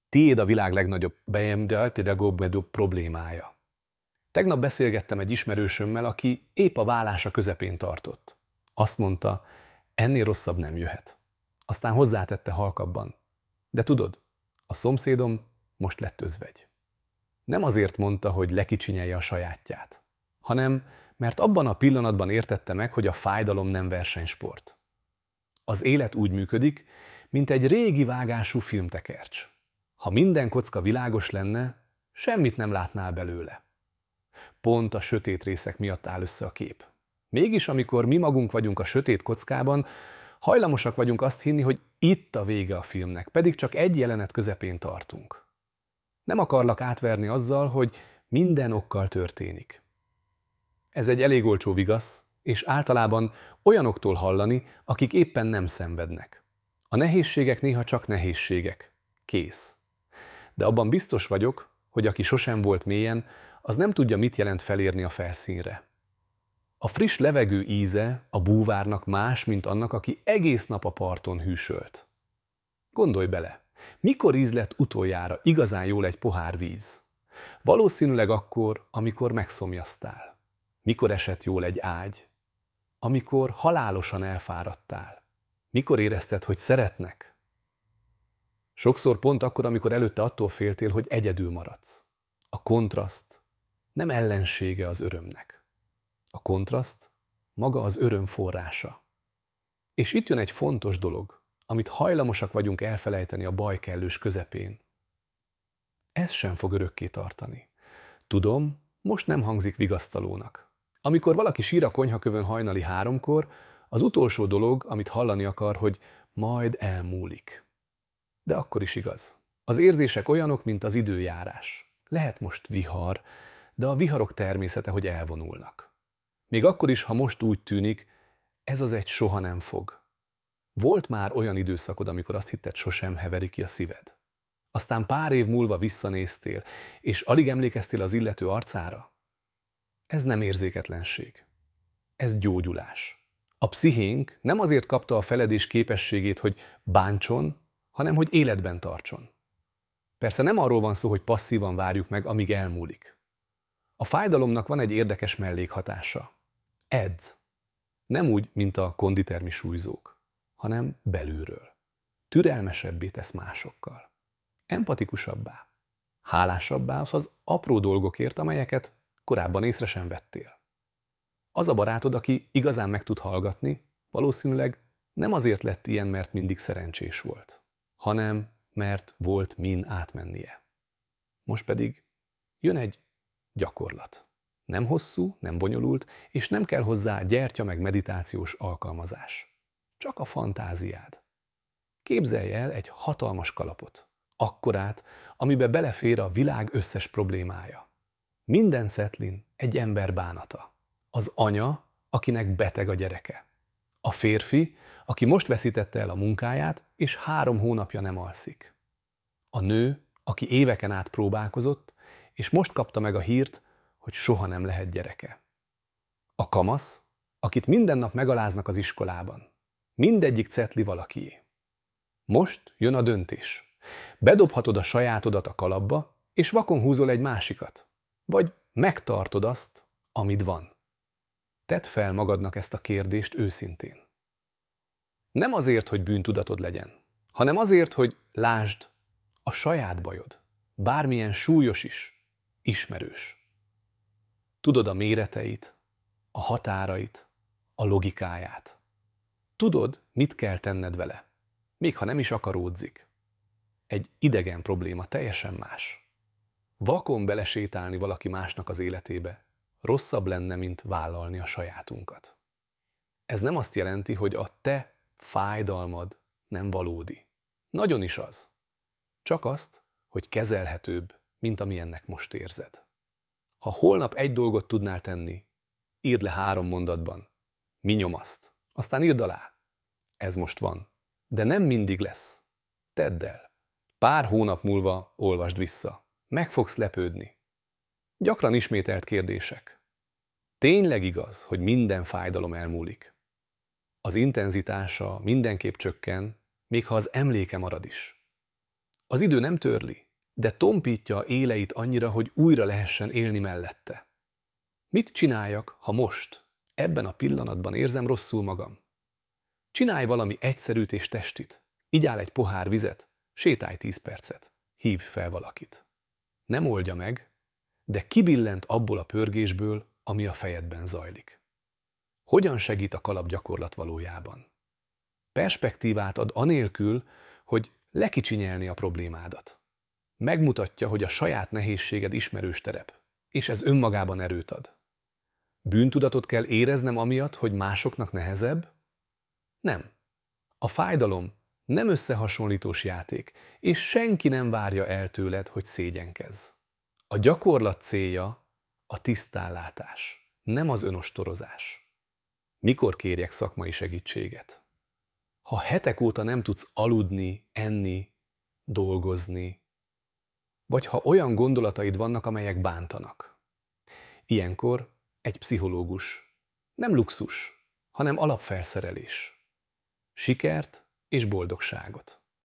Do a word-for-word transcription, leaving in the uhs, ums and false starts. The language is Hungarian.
Tiéd a világ legnagyobb legnagyobb problémája. Tegnap beszélgettem egy ismerősömmel, aki épp a válása közepén tartott. Azt mondta, ennél rosszabb nem jöhet. Aztán hozzátette halkabban. De tudod, a szomszédom most lett özvegy. Nem azért mondta, hogy lekicsinyelje a sajátját, hanem mert abban a pillanatban értette meg, hogy a fájdalom nem versenysport. Az élet úgy működik, mint egy régi vágású filmtekercs. Ha minden kocka világos lenne, semmit nem látnál belőle. Pont a sötét részek miatt áll össze a kép. Mégis, amikor mi magunk vagyunk a sötét kockában, hajlamosak vagyunk azt hinni, hogy itt a vége a filmnek, pedig csak egy jelenet közepén tartunk. Nem akarlak átverni azzal, hogy minden okkal történik. Ez egy elég olcsó vigasz, és általában olyanoktól hallani, akik éppen nem szenvednek. A nehézségek néha csak nehézségek. Kész. De abban biztos vagyok, hogy aki sosem volt mélyen, az nem tudja, mit jelent felérni a felszínre. A friss levegő íze a búvárnak más, mint annak, aki egész nap a parton hűsölt. Gondolj bele, mikor ízlett utoljára igazán jól egy pohár víz? Valószínűleg akkor, amikor megszomjaztál. Mikor esett jól egy ágy? Amikor halálosan elfáradtál. Mikor érezted, hogy szeretnek? Sokszor pont akkor, amikor előtte attól féltél, hogy egyedül maradsz. A kontraszt nem ellensége az örömnek. A kontraszt maga az öröm forrása. És itt jön egy fontos dolog, amit hajlamosak vagyunk elfelejteni a baj kellős közepén. Ez sem fog örökké tartani. Tudom, most nem hangzik vigasztalónak. Amikor valaki sír a konyhakövön hajnali háromkor, az utolsó dolog, amit hallani akar, hogy majd elmúlik. De akkor is igaz. Az érzések olyanok, mint az időjárás. Lehet most vihar, de a viharok természete, hogy elvonulnak. Még akkor is, ha most úgy tűnik, ez az egy soha nem fog. Volt már olyan időszakod, amikor azt hitted, sosem heveri ki a szíved. Aztán pár év múlva visszanéztél, és alig emlékeztél az illető arcára? Ez nem érzéketlenség. Ez gyógyulás. A pszichénk nem azért kapta a feledés képességét, hogy bántson, hanem hogy életben tartson. Persze nem arról van szó, hogy passzívan várjuk meg, amíg elmúlik. A fájdalomnak van egy érdekes mellékhatása. Edz. Nem úgy, mint a konditermi súlyzók, hanem belülről. Türelmesebbé tesz másokkal. Empatikusabbá. Hálásabbá az apró dolgokért, amelyeket korábban észre sem vettél. Az a barátod, aki igazán meg tud hallgatni, valószínűleg nem azért lett ilyen, mert mindig szerencsés volt, hanem mert volt min átmennie. Most pedig jön egy gyakorlat. Nem hosszú, nem bonyolult, és nem kell hozzá gyertya meg meditációs alkalmazás. Csak a fantáziád. Képzelj el egy hatalmas kalapot. Akkorát, amibe belefér a világ összes problémája. Minden szetlin egy ember bánata. Az anya, akinek beteg a gyereke. A férfi, aki most veszítette el a munkáját, és három hónapja nem alszik. A nő, aki éveken át próbálkozott, és most kapta meg a hírt, hogy soha nem lehet gyereke. A kamasz, akit minden nap megaláznak az iskolában. Mindegyik cetli valakié. Most jön a döntés. Bedobhatod a sajátodat a kalapba, és vakon húzol egy másikat. Vagy megtartod azt, amit van. Tedd fel magadnak ezt a kérdést őszintén. Nem azért, hogy bűntudatod legyen, hanem azért, hogy lásd, a saját bajod, bármilyen súlyos is, ismerős. Tudod a méreteit, a határait, a logikáját. Tudod, mit kell tenned vele, még ha nem is akaródzik. Egy idegen probléma teljesen más. Vakon belesétálni valaki másnak az életébe rosszabb lenne, mint vállalni a sajátunkat. Ez nem azt jelenti, hogy a te fájdalmad nem valódi. Nagyon is az. Csak azt, hogy kezelhetőbb, mint amilyennek most érzed. Ha holnap egy dolgot tudnál tenni, írd le három mondatban. Mi nyomaszt? Aztán írd alá. Ez most van. De nem mindig lesz. Tedd el. Pár hónap múlva olvasd vissza. Meg fogsz lepődni. Gyakran ismételt kérdések. Tényleg igaz, hogy minden fájdalom elmúlik. Az intenzitása mindenképp csökken, még ha az emléke marad is. Az idő nem törli, de tompítja éleit annyira, hogy újra lehessen élni mellette. Mit csináljak, ha most, ebben a pillanatban érzem rosszul magam? Csinálj valami egyszerűt és testit. Igyál egy pohár vizet, sétálj tíz percet. Hívj fel valakit. Nem oldja meg, de kibillent abból a pörgésből, ami a fejedben zajlik. Hogyan segít a kalapgyakorlat valójában? Perspektívát ad anélkül, hogy lekicsinyelni a problémádat. Megmutatja, hogy a saját nehézséged ismerős terep, és ez önmagában erőt ad. Bűntudatot kell éreznem amiatt, hogy másoknak nehezebb? Nem. A fájdalom nem összehasonlítós játék, és senki nem várja el tőled, hogy szégyenkezz. A gyakorlat célja a tisztánlátás, nem az önostorozás. Mikor kérjek szakmai segítséget? Ha hetek óta nem tudsz aludni, enni, dolgozni, vagy ha olyan gondolataid vannak, amelyek bántanak. Ilyenkor egy pszichológus nem luxus, hanem alapfelszerelés. Sikert és boldogságot.